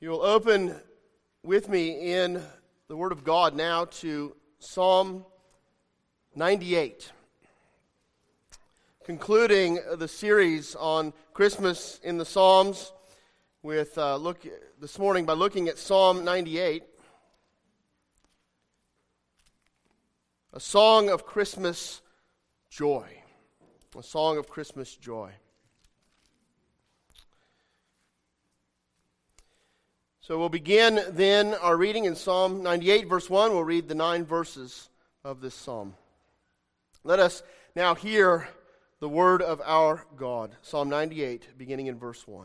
You'll open with me in the Word of God now to Psalm 98, concluding the series on Christmas in the Psalms with this morning by looking at Psalm 98, a song of Christmas joy, a song of Christmas joy. So we'll begin then our reading in Psalm 98, verse 1. We'll read the 9 verses of this psalm. Let us now hear the word of our God. Psalm 98, beginning in verse 1.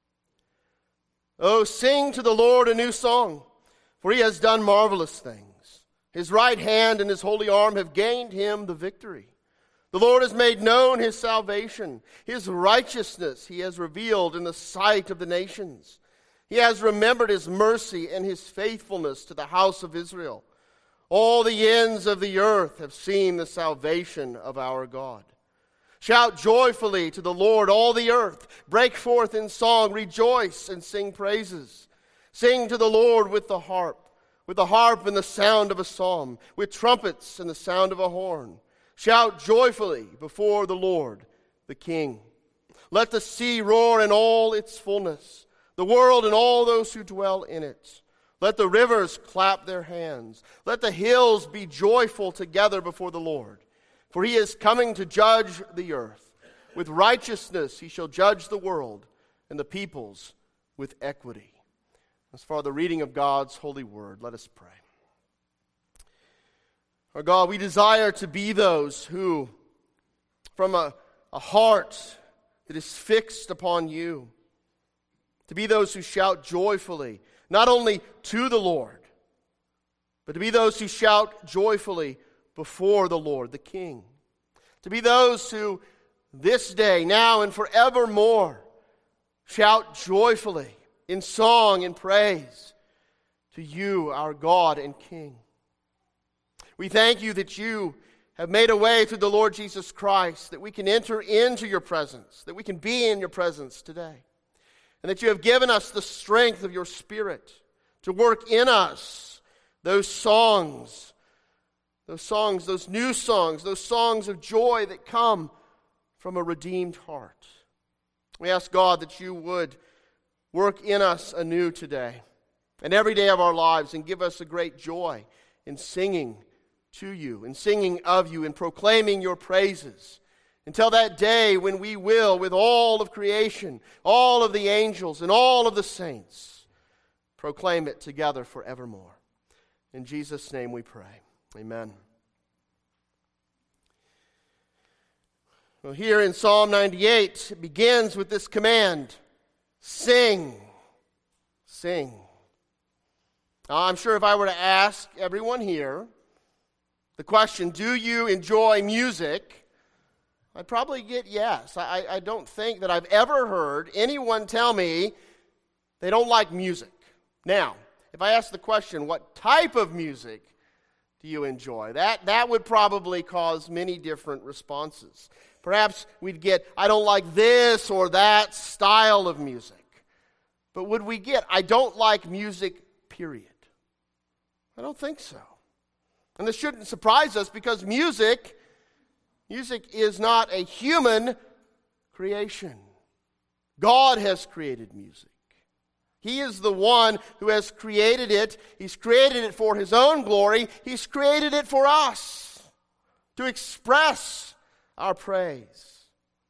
Oh, sing to the Lord a new song, for he has done marvelous things. His right hand and his holy arm have gained him the victory. The Lord has made known his salvation. His righteousness he has revealed in the sight of the nations. He has remembered his mercy and his faithfulness to the house of Israel. All the ends of the earth have seen the salvation of our God. Shout joyfully to the Lord, all the earth. Break forth in song, rejoice and sing praises. Sing to the Lord with the harp and the sound of a psalm, with trumpets and the sound of a horn. Shout joyfully before the Lord, the King. Let the sea roar in all its fullness, the world and all those who dwell in it. Let the rivers clap their hands. Let the hills be joyful together before the Lord. For he is coming to judge the earth. With righteousness he shall judge the world, and the peoples with equity. As for the reading of God's holy word, let us pray. Our God, we desire to be those who, from a heart that is fixed upon you, to be those who shout joyfully, not only to the Lord, but to be those who shout joyfully before the Lord, the King. To be those who this day, now and forevermore, shout joyfully in song and praise to you, our God and King. We thank you that you have made a way through the Lord Jesus Christ, that we can enter into your presence, that we can be in your presence today. And that you have given us the strength of your Spirit to work in us those songs, those new songs, those songs of joy that come from a redeemed heart. We ask, God, that you would work in us anew today and every day of our lives and give us a great joy in singing to you, in singing of you, in proclaiming your praises. Until that day when we will, with all of creation, all of the angels, and all of the saints, proclaim it together forevermore. In Jesus' name we pray. Amen. Well, here in Psalm 98, it begins with this command, sing, sing. Now, I'm sure if I were to ask everyone here the question, do you enjoy music? I'd probably get yes. I don't think that I've ever heard anyone tell me they don't like music. Now, if I ask the question, what type of music do you enjoy? That would probably cause many different responses. Perhaps we'd get, I don't like this or that style of music. But would we get, I don't like music, period? I don't think so. And this shouldn't surprise us because music is not a human creation. God has created music. He is the one who has created it. He's created it for his own glory. He's created it for us to express our praise.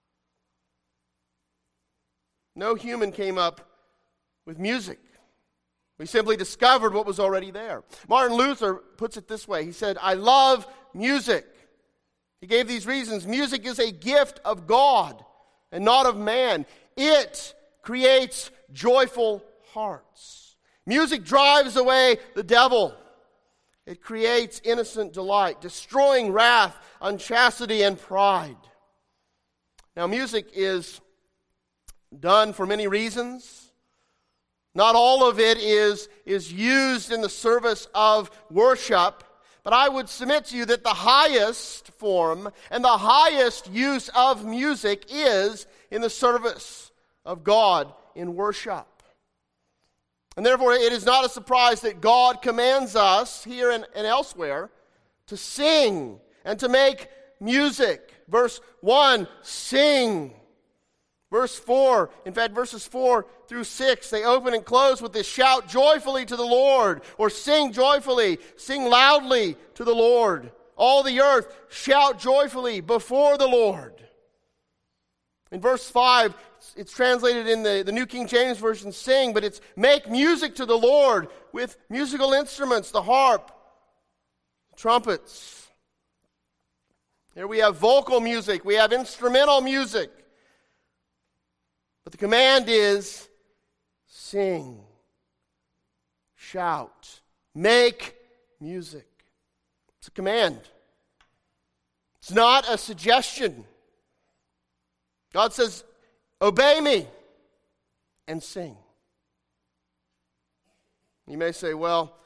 No human came up with music. We simply discovered what was already there. Martin Luther puts it this way. He said, I love music. He gave these reasons. Music is a gift of God and not of man. It creates joyful hearts. Music drives away the devil. It creates innocent delight, destroying wrath, unchastity, and pride. Now, music is done for many reasons. Not all of it is used in the service of worship. But I would submit to you that the highest form and the highest use of music is in the service of God in worship. And therefore, it is not a surprise that God commands us here and elsewhere to sing and to make music. Verse 1, sing. Verse 4, in fact, verses 4 through 6, they open and close with this: shout joyfully to the Lord, or sing joyfully, sing loudly to the Lord. All the earth, shout joyfully before the Lord. In verse 5, it's translated in the New King James Version, sing, but it's make music to the Lord with musical instruments, the harp, trumpets. Here we have vocal music, we have instrumental music. But the command is sing, shout, make music. It's a command. It's not a suggestion. God says, obey me and sing. You may say, well,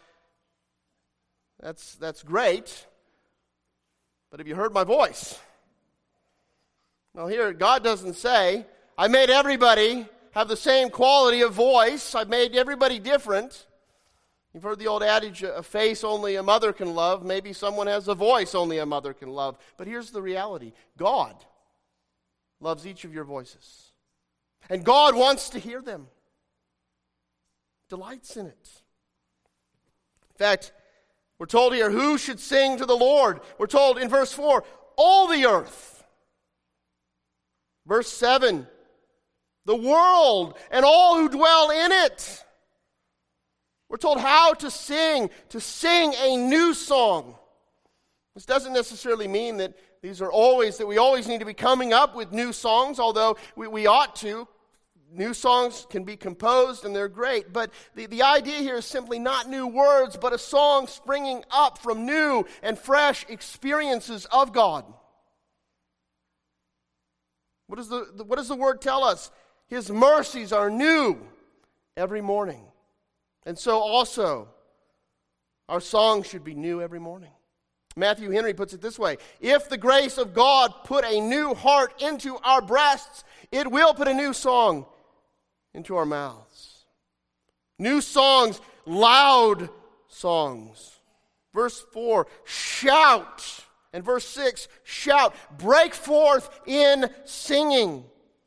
that's great, but have you heard my voice? Well, here, God doesn't say, I made everybody have the same quality of voice. I've made everybody different. You've heard the old adage, a face only a mother can love. Maybe someone has a voice only a mother can love. But here's the reality. God loves each of your voices. And God wants to hear them. Delights in it. In fact, we're told here, who should sing to the Lord? We're told in verse 4, all the earth. Verse 7, the world and all who dwell in it. We're told how to sing a new song. This doesn't necessarily mean that we always need to be coming up with new songs, although we ought to. New songs can be composed and they're great, but the idea here is simply not new words, but a song springing up from new and fresh experiences of God. What does the word tell us? His mercies are new every morning. And so also, our song should be new every morning. Matthew Henry puts it this way: if the grace of God put a new heart into our breasts, it will put a new song into our mouths. New songs, loud songs. Verse 4, shout. And verse 6, shout. Break forth in singing.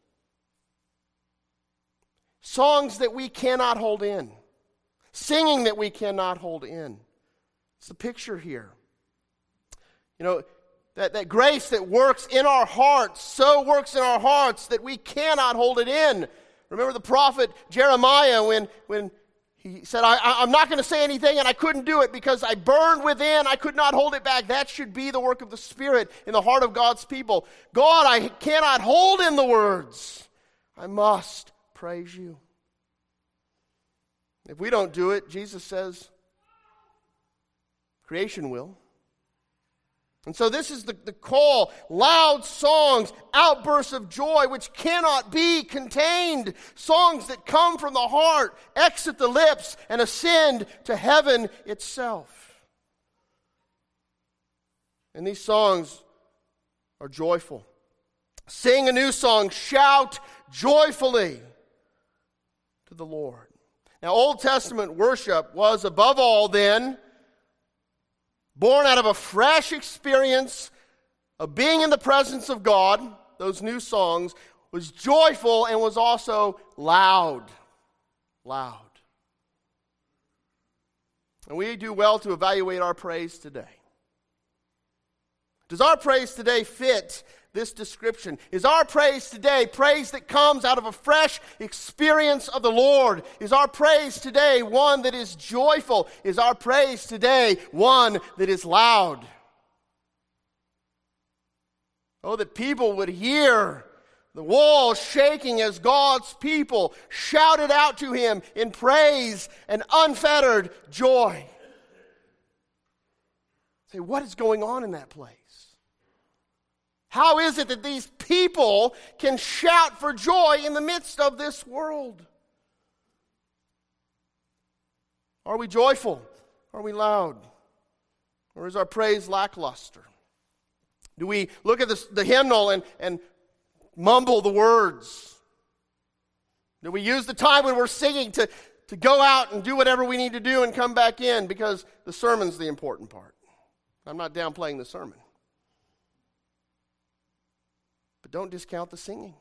Songs that we cannot hold in. Singing that we cannot hold in. It's the picture here. You know, that grace that works in our hearts, so works in our hearts that we cannot hold it in. Remember the prophet Jeremiah when he said, I'm not going to say anything, and I couldn't do it because I burned within. I could not hold it back. That should be the work of the Spirit in the heart of God's people. God, I cannot hold in the words. I must praise you. If we don't do it, Jesus says, creation will. And so this is the call. Loud songs, outbursts of joy which cannot be contained. Songs that come from the heart, exit the lips, and ascend to heaven itself. And these songs are joyful. Sing a new song, shout joyfully to the Lord. Now, Old Testament worship was above all then born out of a fresh experience of being in the presence of God. Those new songs was joyful and was also loud. Loud. And we do well to evaluate our praise today. Does our praise today fit this description? Is our praise today praise that comes out of a fresh experience of the Lord? Is our praise today one that is joyful? Is our praise today one that is loud? Oh, that people would hear the walls shaking as God's people shouted out to Him in praise and unfettered joy. Say, what is going on in that place? How is it that these people can shout for joy in the midst of this world? Are we joyful? Are we loud? Or is our praise lackluster? Do we look at the hymnal and mumble the words? Do we use the time when we're singing to to go out and do whatever we need to do and come back in because the sermon's the important part. I'm not downplaying the sermon. But don't discount the singing.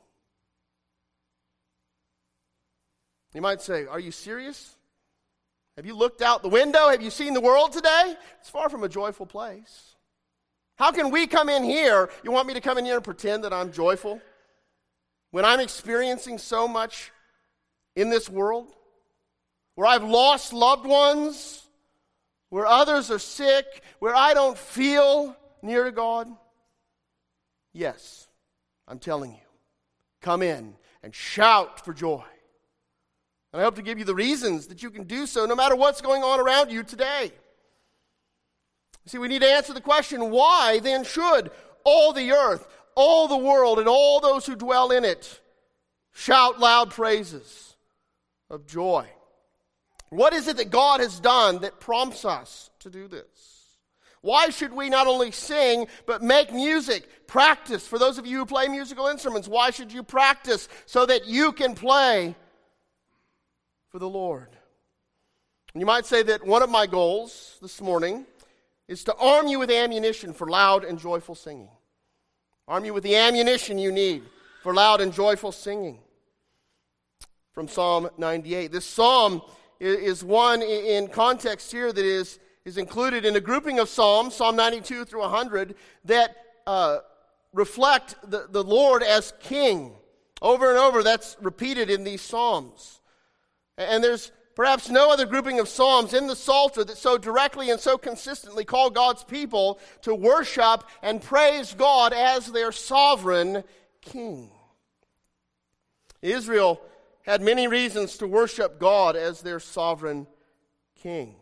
You might say, are you serious? Have you looked out the window? Have you seen the world today? It's far from a joyful place. How can we come in here? You want me to come in here and pretend that I'm joyful when I'm experiencing so much in this world? Where I've lost loved ones, where others are sick, where I don't feel near to God? Yes, I'm telling you, come in and shout for joy. And I hope to give you the reasons that you can do so no matter what's going on around you today. See, we need to answer the question, why then should all the earth, all the world, and all those who dwell in it shout loud praises of joy? What is it that God has done that prompts us to do this? Why should we not only sing, but make music, practice? For those of you who play musical instruments, why should you practice so that you can play for the Lord? And you might say that one of my goals this morning is to arm you with ammunition for loud and joyful singing. Arm you with the ammunition you need for loud and joyful singing. From Psalm 98. This psalm is one in context here that is included in a grouping of psalms, Psalm 92 through 100, that reflect the Lord as King. Over and over, that's repeated in these psalms. And there's perhaps no other grouping of psalms in the Psalter that so directly and so consistently call God's people to worship and praise God as their sovereign King. Israel had many reasons to worship God as their sovereign King.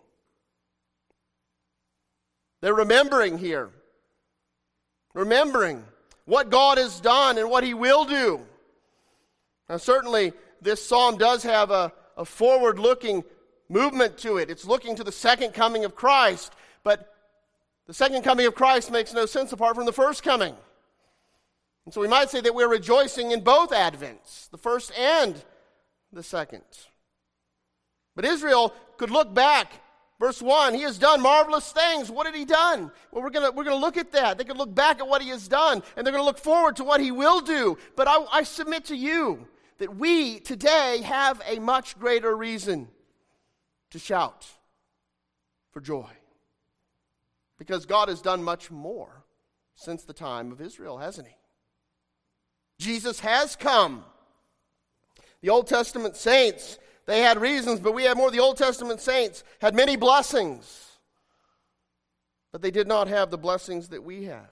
They're remembering here. Remembering what God has done and what He will do. Now certainly this psalm does have a forward-looking movement to it. It's looking to the second coming of Christ. But the second coming of Christ makes no sense apart from the first coming. And so we might say that we're rejoicing in both Advents, the first and the second. But Israel could look back. Verse 1, He has done marvelous things. What had He done? Well, we're going to look at that. They could look back at what He has done, and they're going to look forward to what He will do. But I submit to you that we today have a much greater reason to shout for joy. Because God has done much more since the time of Israel, hasn't He? Jesus has come. The Old Testament saints, they had reasons, but we have more. The Old Testament saints had many blessings, but they did not have the blessings that we have.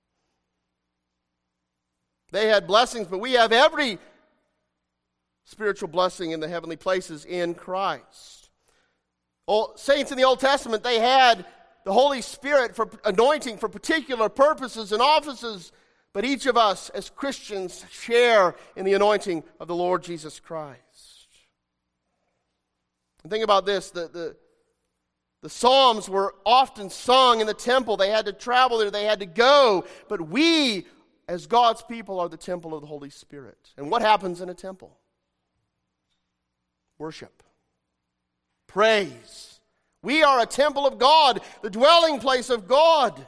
They had blessings, but we have every spiritual blessing in the heavenly places in Christ. Saints in the Old Testament, they had the Holy Spirit for anointing for particular purposes and offices, but each of us as Christians share in the anointing of the Lord Jesus Christ. And think about this, the Psalms were often sung in the temple. They had to travel there, they had to go, but we as God's people are the temple of the Holy Spirit. And what happens in a temple? Worship. Praise. We are a temple of God, the dwelling place of God.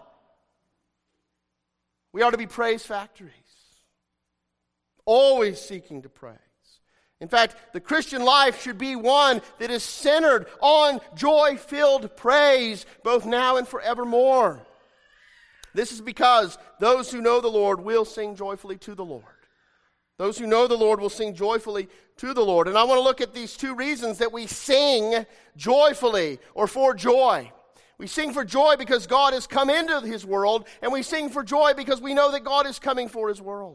We are to be praise factories, always seeking to praise. In fact, the Christian life should be one that is centered on joy-filled praise, both now and forevermore. This is because those who know the Lord will sing joyfully to the Lord. Those who know the Lord will sing joyfully to the Lord. And I want to look at these two reasons that we sing joyfully or for joy. We sing for joy because God has come into His world, and we sing for joy because we know that God is coming for His world.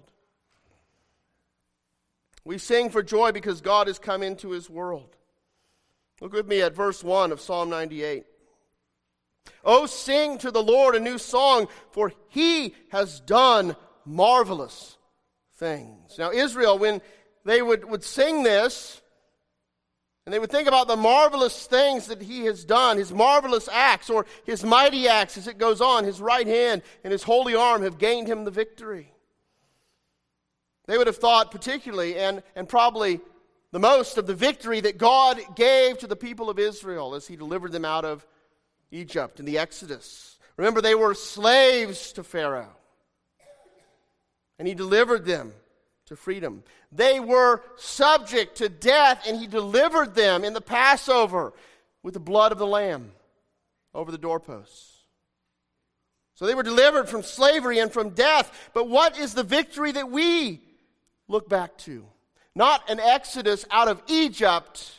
We sing for joy because God has come into His world. Look with me at verse 1 of Psalm 98. Oh, sing to the Lord a new song, for He has done marvelous things. Now, Israel, when they would sing this, and they would think about the marvelous things that He has done, His marvelous acts, or His mighty acts as it goes on, His right hand and His holy arm have gained Him the victory. They would have thought particularly, and probably the most of the victory that God gave to the people of Israel as he delivered them out of Egypt in the Exodus. Remember, they were slaves to Pharaoh, and he delivered them to freedom. They were subject to death, and he delivered them in the Passover with the blood of the Lamb over the doorposts. So they were delivered from slavery and from death. But what is the victory that we look back to? Not an exodus out of Egypt,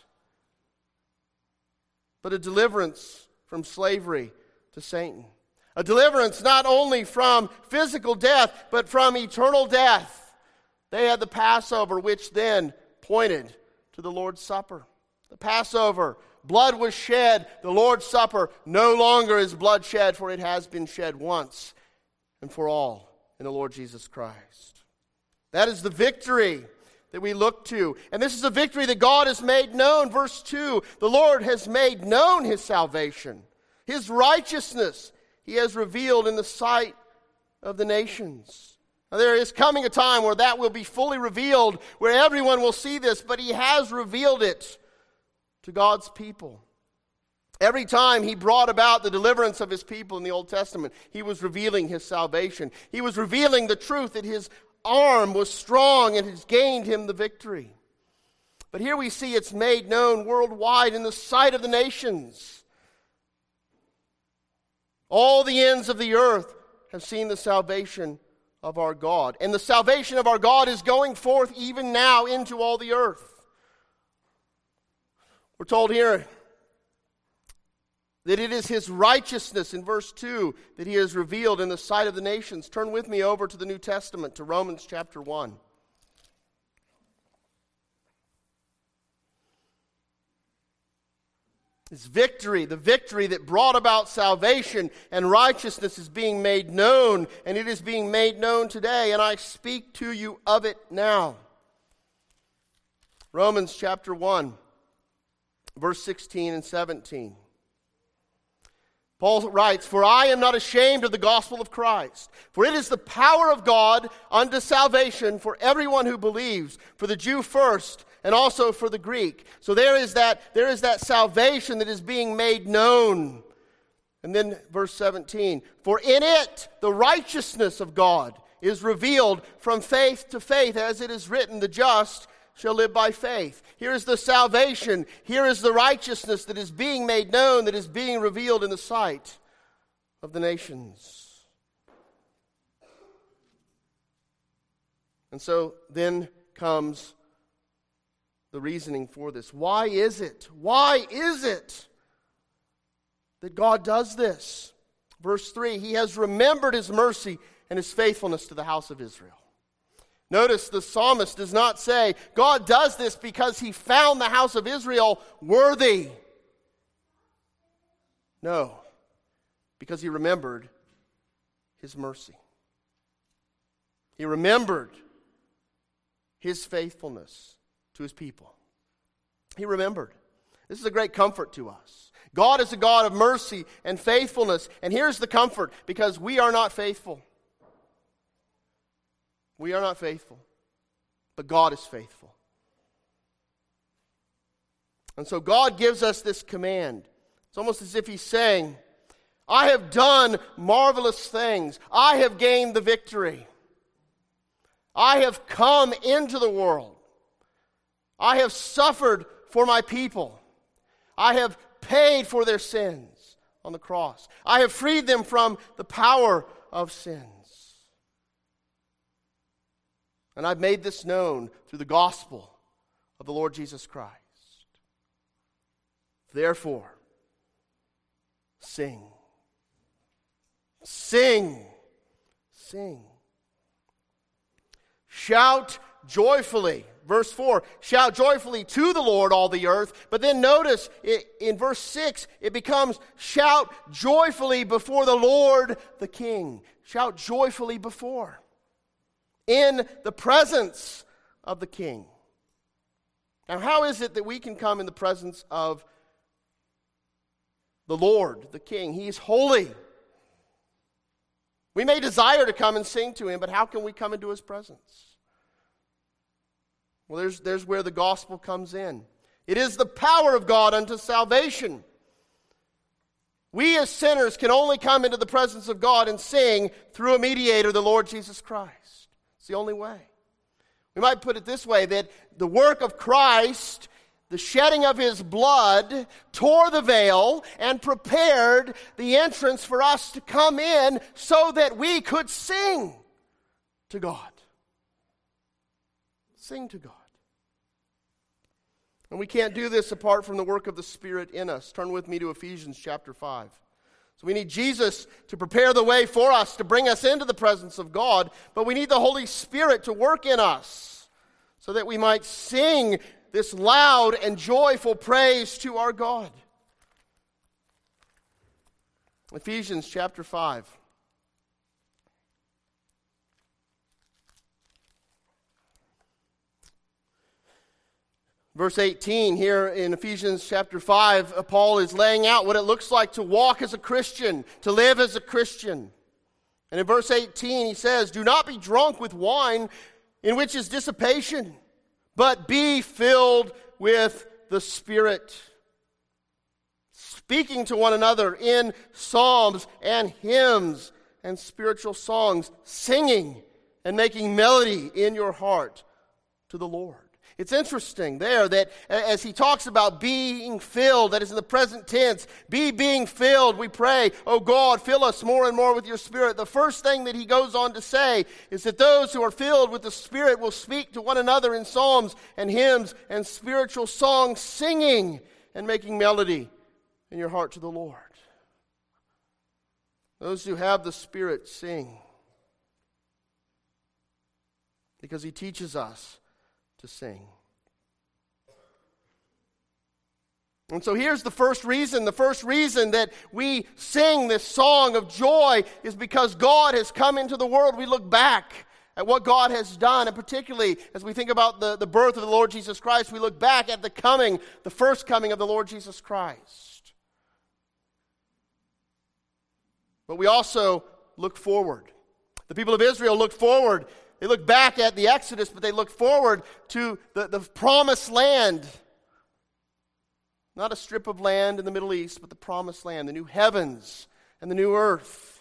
but a deliverance from slavery to Satan. A deliverance not only from physical death, but from eternal death. They had the Passover, which then pointed to the Lord's Supper. The Passover, blood was shed. The Lord's Supper, no longer is blood shed, for it has been shed once and for all in the Lord Jesus Christ. That is the victory that we look to. And this is a victory that God has made known. Verse 2, the Lord has made known his salvation. His righteousness he has revealed in the sight of the nations. Now, there is coming a time where that will be fully revealed, where everyone will see this, but he has revealed it to God's people. Every time he brought about the deliverance of his people in the Old Testament, he was revealing his salvation. He was revealing the truth that his arm was strong and has gained him the victory. But here we see it's made known worldwide in the sight of the nations. All the ends of the earth have seen the salvation of our God. And the salvation of our God is going forth even now into all the earth. We're told here that it is his righteousness in verse 2 that he has revealed in the sight of the nations. Turn with me over to the New Testament, to Romans chapter 1. His victory, the victory that brought about salvation and righteousness, is being made known, and it is being made known today, and I speak to you of it now. Romans chapter 1, verse 16 and 17. Paul writes, "For I am not ashamed of the gospel of Christ, for it is the power of God unto salvation for everyone who believes, for the Jew first, and also for the Greek." So there is that salvation that is being made known. And then verse 17, "For in it the righteousness of God is revealed from faith to faith, as it is written, the just shall live by faith." Here is the salvation. Here is the righteousness that is being made known, that is being revealed in the sight of the nations. And so then comes the reasoning for this. Why is it? Why is it that God does this? Verse 3, he has remembered his mercy and his faithfulness to the house of Israel. Notice the psalmist does not say, God does this because he found the house of Israel worthy. No, because he remembered his mercy. He remembered his faithfulness to his people. He remembered. This is a great comfort to us. God is a God of mercy and faithfulness. And here's the comfort, because we are not faithful. We are not faithful, but God is faithful. And so God gives us this command. It's almost as if he's saying, I have done marvelous things. I have gained the victory. I have come into the world. I have suffered for my people. I have paid for their sins on the cross. I have freed them from the power of sin. And I've made this known through the gospel of the Lord Jesus Christ. Therefore, sing. Sing. Sing. Shout joyfully. Verse 4, shout joyfully to the Lord, all the earth. But then notice, in verse 6, it becomes shout joyfully before the Lord the King. Shout joyfully before. In the presence of the King. Now, how is it that we can come in the presence of the Lord, the King? He is holy. We may desire to come and sing to him, but how can we come into his presence? Well, there's where the gospel comes in. It is the power of God unto salvation. We as sinners can only come into the presence of God and sing through a mediator, the Lord Jesus Christ. It's the only way. We might put it this way, that the work of Christ, the shedding of His blood, tore the veil and prepared the entrance for us to come in so that we could sing to God. Sing to God. And we can't do this apart from the work of the Spirit in us. Turn with me to Ephesians chapter 5. So we need Jesus to prepare the way for us, to bring us into the presence of God, but we need the Holy Spirit to work in us so that we might sing this loud and joyful praise to our God. Ephesians chapter 5. Verse 18 here in Ephesians chapter 5, Paul is laying out what it looks like to walk as a Christian, to live as a Christian. And in verse 18 he says, "Do not be drunk with wine in which is dissipation, but be filled with the Spirit, speaking to one another in psalms and hymns and spiritual songs, singing and making melody in your heart to the Lord." It's interesting there that as he talks about being filled, that is in the present tense, being filled, we pray, "Oh God, fill us more and more with your Spirit." The first thing that he goes on to say is that those who are filled with the Spirit will speak to one another in psalms and hymns and spiritual songs, singing and making melody in your heart to the Lord. Those who have the Spirit sing because he teaches us to sing. And so here's the first reason. The first reason that we sing this song of joy is because God has come into the world. We look back at what God has done, and particularly as we think about the birth of the Lord Jesus Christ, we look back at the first coming of the Lord Jesus Christ. But we also look forward. The people of Israel looked forward. They look back at the Exodus, but they look forward to the promised land. Not a strip of land in the Middle East, but the promised land, the new heavens and the new earth.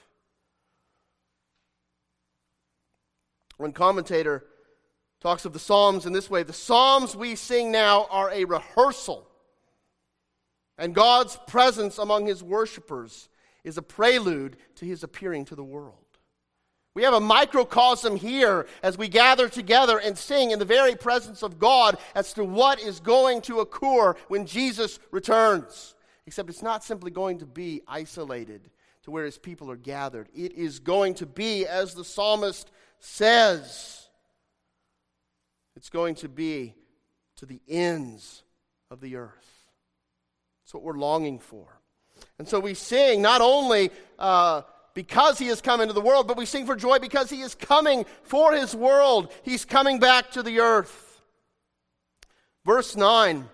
One commentator talks of the Psalms in this way: the Psalms we sing now are a rehearsal, and God's presence among His worshipers is a prelude to His appearing to the world. We have a microcosm here as we gather together and sing in the very presence of God as to what is going to occur when Jesus returns. Except it's not simply going to be isolated to where His people are gathered. It is going to be, as the psalmist says, it's going to be to the ends of the earth. That's what we're longing for. And so we sing not only because He has come into the world, but we sing for joy because He is coming for His world. He's coming back to the earth. Verse 9,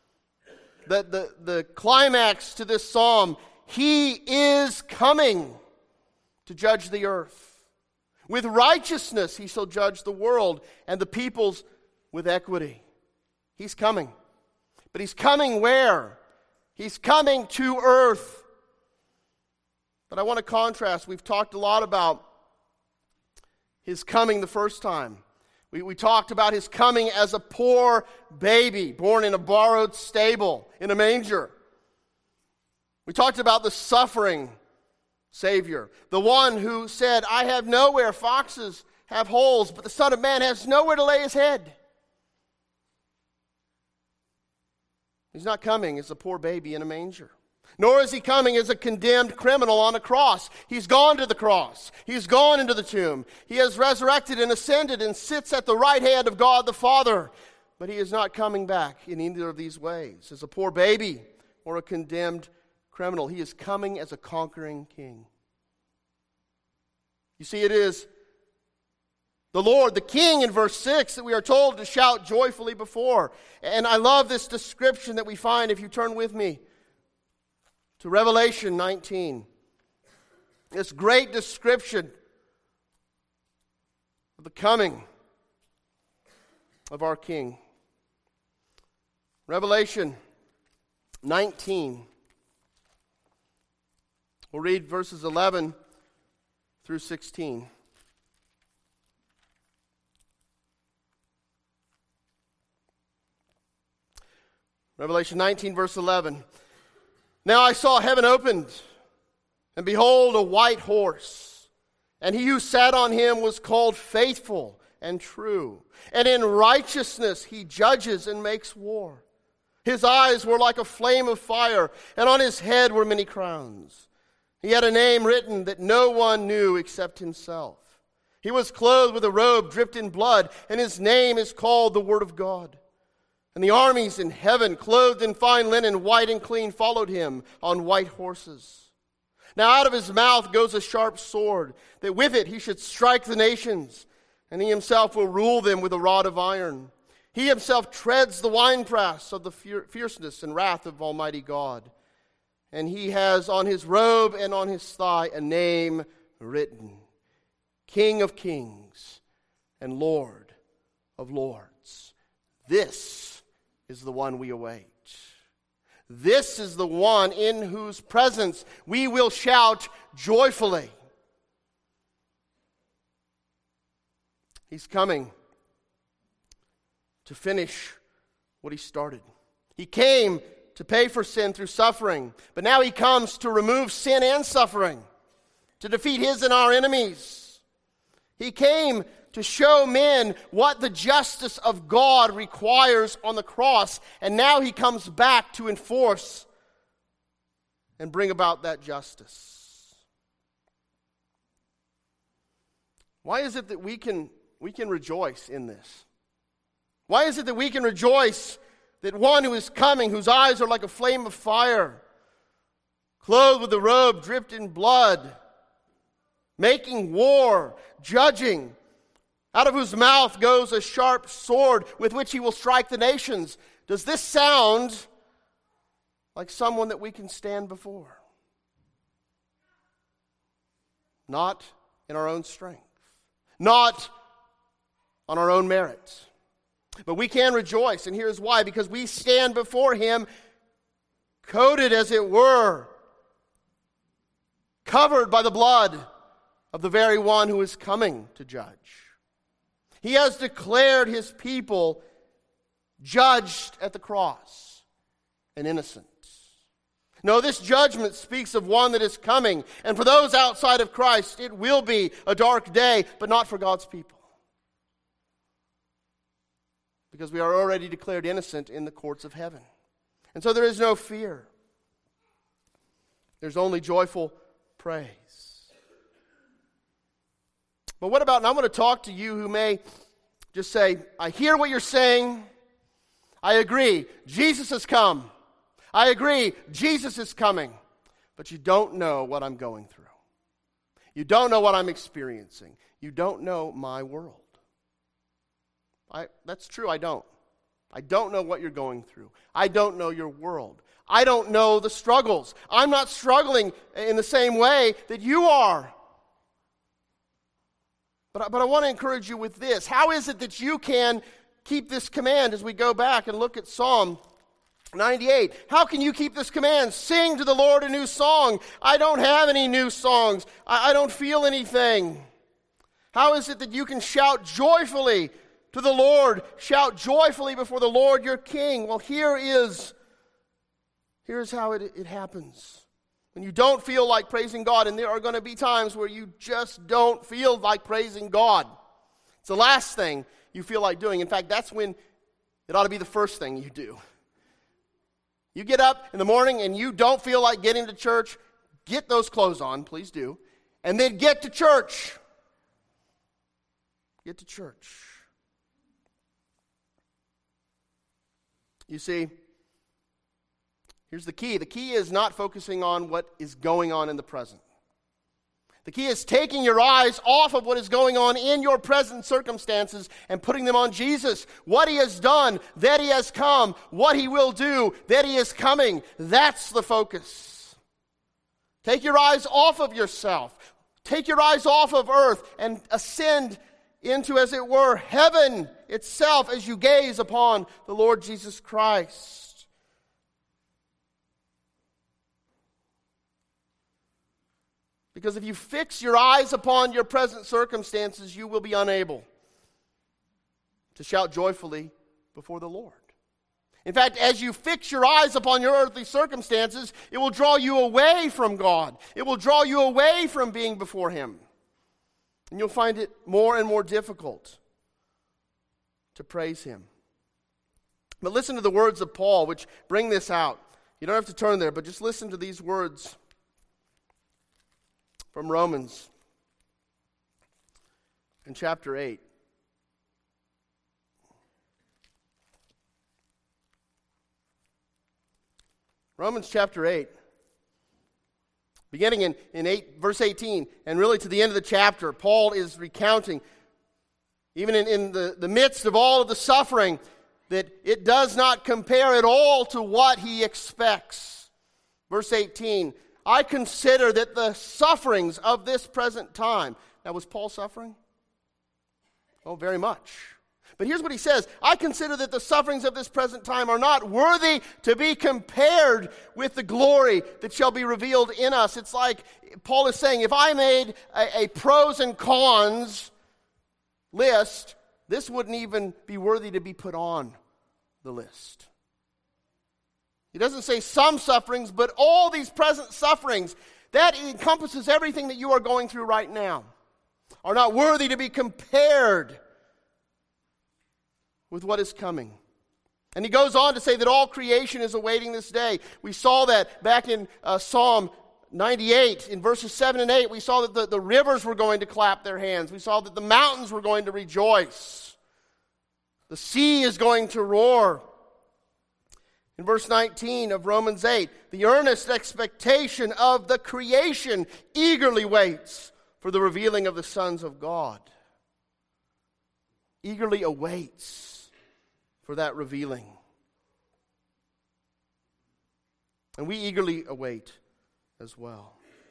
the climax to this psalm: He is coming to judge the earth. With righteousness He shall judge the world and the peoples with equity. He's coming. But He's coming where? He's coming to earth. But I want to contrast. We've talked a lot about His coming the first time. We talked about His coming as a poor baby born in a borrowed stable in a manger. We talked about the suffering Savior, the one who said, "I have nowhere foxes have holes, but the Son of Man has nowhere to lay His head." He's not coming as a poor baby in a manger. Nor is He coming as a condemned criminal on a cross. He's gone to the cross. He's gone into the tomb. He has resurrected and ascended and sits at the right hand of God the Father. But He is not coming back in either of these ways, as a poor baby or a condemned criminal. He is coming as a conquering king. You see, it is the Lord, the King, in verse 6 that we are told to shout joyfully before. And I love this description that we find, if you turn with me to Revelation 19. This great description of the coming of our King. Revelation 19. We'll read verses 11 through 16. Revelation 19, verse 11. Now I saw heaven opened, and behold, a white horse. And he who sat on him was called Faithful and True. And in righteousness he judges and makes war. His eyes were like a flame of fire, and on his head were many crowns. He had a name written that no one knew except himself. He was clothed with a robe dripped in blood, and his name is called the Word of God. And the armies in heaven, clothed in fine linen, white and clean, followed him on white horses. Now out of his mouth goes a sharp sword, that with it he should strike the nations, and he himself will rule them with a rod of iron. He himself treads the winepress of the fierceness and wrath of Almighty God. And he has on his robe and on his thigh a name written, King of Kings and Lord of Lords. This is the one we await. This is the one in whose presence we will shout joyfully. He's coming to finish what he started. He came to pay for sin through suffering, but now he comes to remove sin and suffering, to defeat his and our enemies. He came to show men what the justice of God requires on the cross. And now he comes back to enforce and bring about that justice. Why is it that we can rejoice in this? Why is it that we can rejoice that one who is coming, whose eyes are like a flame of fire, clothed with a robe dripped in blood, making war, judging, out of whose mouth goes a sharp sword with which he will strike the nations? Does this sound like someone that we can stand before? Not in our own strength, not on our own merit. But we can rejoice, and here's why. Because we stand before him coated, as it were, covered by the blood of the very one who is coming to judge. He has declared his people judged at the cross and innocent. No, this judgment speaks of one that is coming. And for those outside of Christ, it will be a dark day, but not for God's people. Because we are already declared innocent in the courts of heaven. And so there is no fear. There's only joyful praise. But what about, and I want to talk to you who may just say, I hear what you're saying. I agree. Jesus has come. I agree. Jesus is coming. But you don't know what I'm going through. You don't know what I'm experiencing. You don't know my world. That's true, I don't. I don't know what you're going through. I don't know your world. I don't know the struggles. I'm not struggling in the same way that you are. But I want to encourage you with this. How is it that you can keep this command as we go back and look at Psalm 98? How can you keep this command? Sing to the Lord a new song. I don't have any new songs. I don't feel anything. How is it that you can shout joyfully to the Lord? Shout joyfully before the Lord your King. Well, here's how it happens. When you don't feel like praising God, and there are going to be times where you just don't feel like praising God. It's the last thing you feel like doing. In fact, that's when it ought to be the first thing you do. You get up in the morning and you don't feel like getting to church, get those clothes on, please do, and then get to church. Get to church. You see, here's the key. The key is not focusing on what is going on in the present. The key is taking your eyes off of what is going on in your present circumstances and putting them on Jesus. What he has done, that he has come. What he will do, that he is coming. That's the focus. Take your eyes off of yourself. Take your eyes off of earth and ascend into, as it were, heaven itself as you gaze upon the Lord Jesus Christ. Because if you fix your eyes upon your present circumstances, you will be unable to shout joyfully before the Lord. In fact, as you fix your eyes upon your earthly circumstances, it will draw you away from God. It will draw you away from being before Him. And you'll find it more and more difficult to praise Him. But listen to the words of Paul, which bring this out. You don't have to turn there, but just listen to these words from Romans in chapter 8. Romans chapter 8, beginning in verse 18, and really to the end of the chapter, Paul is recounting, even in the midst of all of the suffering, that it does not compare at all to what he expects. Verse 18, I consider that the sufferings of this present time. Now, was Paul suffering? Oh, very much. But here's what he says, I consider that the sufferings of this present time are not worthy to be compared with the glory that shall be revealed in us. It's like Paul is saying, if I made a pros and cons list, this wouldn't even be worthy to be put on the list. He doesn't say some sufferings, but all these present sufferings, that encompasses everything that you are going through right now, are not worthy to be compared with what is coming. And he goes on to say that all creation is awaiting this day. We saw that back in Psalm 98, in verses 7 and 8, we saw that the rivers were going to clap their hands. We saw that the mountains were going to rejoice. The sea is going to roar. In verse 19 of Romans 8, the earnest expectation of the creation eagerly waits for the revealing of the sons of God. Eagerly awaits for that revealing. And we eagerly await as well.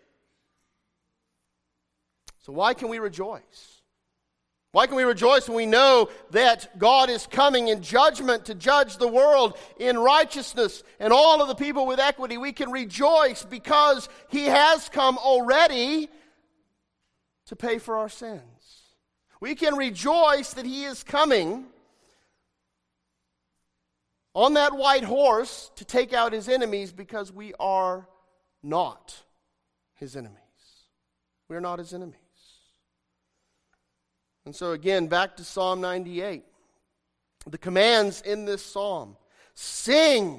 So why can we rejoice? Why can we rejoice when we know that God is coming in judgment to judge the world in righteousness and all of the people with equity? We can rejoice because He has come already to pay for our sins. We can rejoice that He is coming on that white horse to take out His enemies because we are not His enemies. We are not His enemies. And so again, back to Psalm 98. The commands in this psalm. Sing,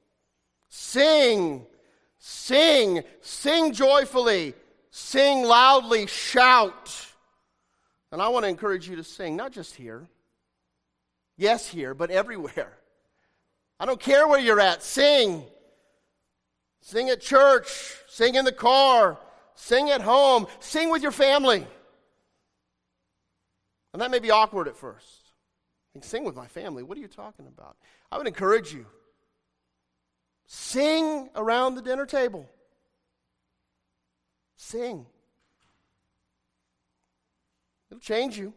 sing, sing, sing joyfully, sing loudly, shout. And I want to encourage you to sing, not just here. Yes, here, but everywhere. I don't care where you're at. Sing. Sing at church. Sing in the car. Sing at home. Sing with your family. And that may be awkward at first. Sing with my family. What are you talking about? I would encourage you. Sing around the dinner table. Sing. It'll change you.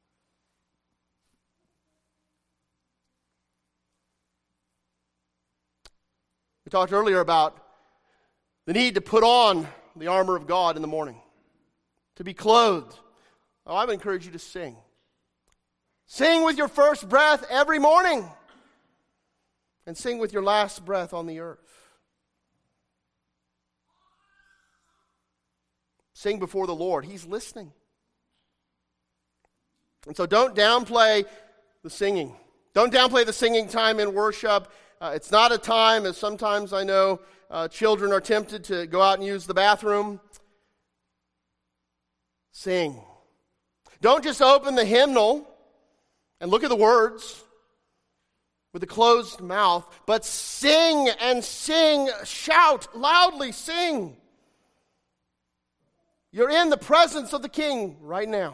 We talked earlier about the need to put on the armor of God in the morning, to be clothed. Oh, I would encourage you to sing. Sing with your first breath every morning, and sing with your last breath on the earth. Sing before the Lord. He's listening. And so don't downplay the singing. Don't downplay the singing time in worship. It's not a time, as sometimes I know children are tempted to go out and use the bathroom. Sing. Don't just open the hymnal and look at the words with a closed mouth, but sing and sing, shout loudly, sing. You're in the presence of the King right now.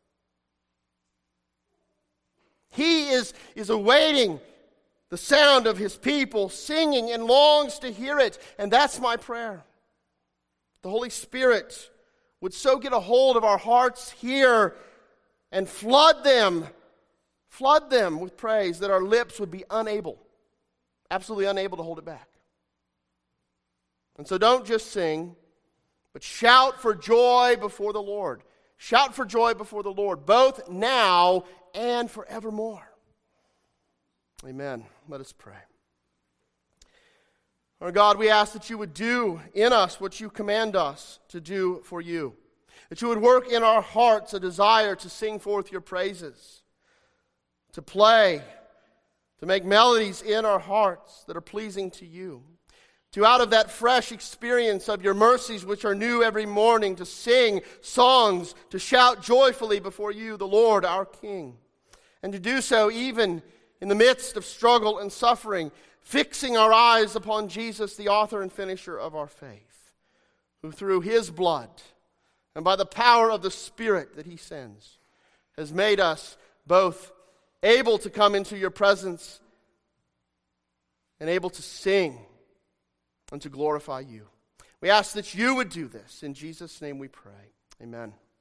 He is awaiting the sound of His people singing and longs to hear it. And that's my prayer. The Holy Spirit would so get a hold of our hearts here and flood them with praise, that our lips would be absolutely unable to hold it back. And so don't just sing, but shout for joy before the Lord. Shout for joy before the Lord, both now and forevermore. Amen. Let us pray. Our God, we ask that you would do in us what you command us to do for you. That you would work in our hearts a desire to sing forth your praises, to play, to make melodies in our hearts that are pleasing to you. To out of that fresh experience of your mercies which are new every morning, to sing songs, to shout joyfully before you, the Lord, our King. And to do so even in the midst of struggle and suffering, fixing our eyes upon Jesus, the author and finisher of our faith, who through his blood and by the power of the Spirit that he sends, has made us both able to come into your presence and able to sing and to glorify you. We ask that you would do this. In Jesus' name we pray. Amen.